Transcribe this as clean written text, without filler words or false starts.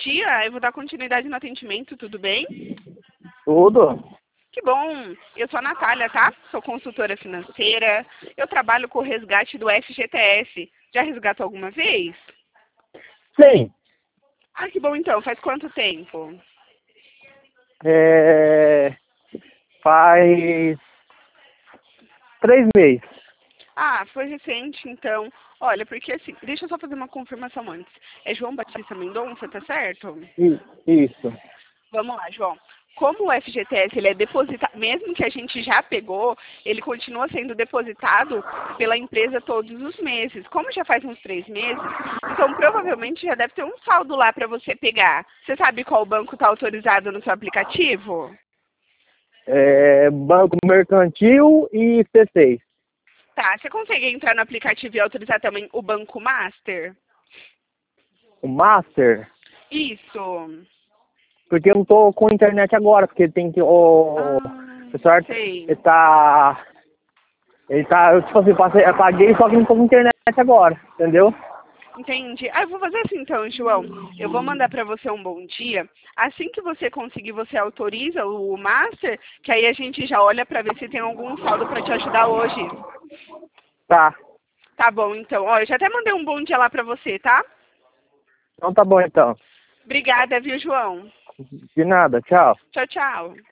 dia, eu vou dar continuidade no atendimento, tudo bem? Tudo? Que bom! Eu sou a Natália, tá? Sou consultora financeira. Eu trabalho com o resgate do FGTS. Já resgatou alguma vez? Sim. Ah, que bom então. Faz quanto tempo? Faz 3 meses. Ah, foi recente, então. Olha, porque assim, deixa eu só fazer uma confirmação antes. É João Batista Mendonça, tá certo? Isso. Vamos lá, João. Como o FGTS ele é depositado, mesmo que a gente já pegou, ele continua sendo depositado pela empresa todos os meses. Como já faz uns 3 meses, então provavelmente já deve ter um saldo lá para você pegar. Você sabe qual banco está autorizado no seu aplicativo? Banco Mercantil e C6. Tá, você consegue entrar no aplicativo e autorizar também o Banco Master? O Master, Isso. porque eu não tô com internet agora, porque tem que. O pessoal, Sei. ele tá. Eu, tipo assim, eu paguei, só que não tô com internet agora, entendeu? Entendi. Ah, eu vou fazer assim então, João. Eu vou mandar para você um bom dia. Assim que você conseguir, você autoriza o Master, que aí a gente já olha para ver se tem algum saldo para te ajudar hoje. Tá. Tá bom, então. Ó, eu já até mandei um bom dia lá para você, tá? Então tá bom então. Obrigada, viu, João? De nada, tchau. Tchau, tchau.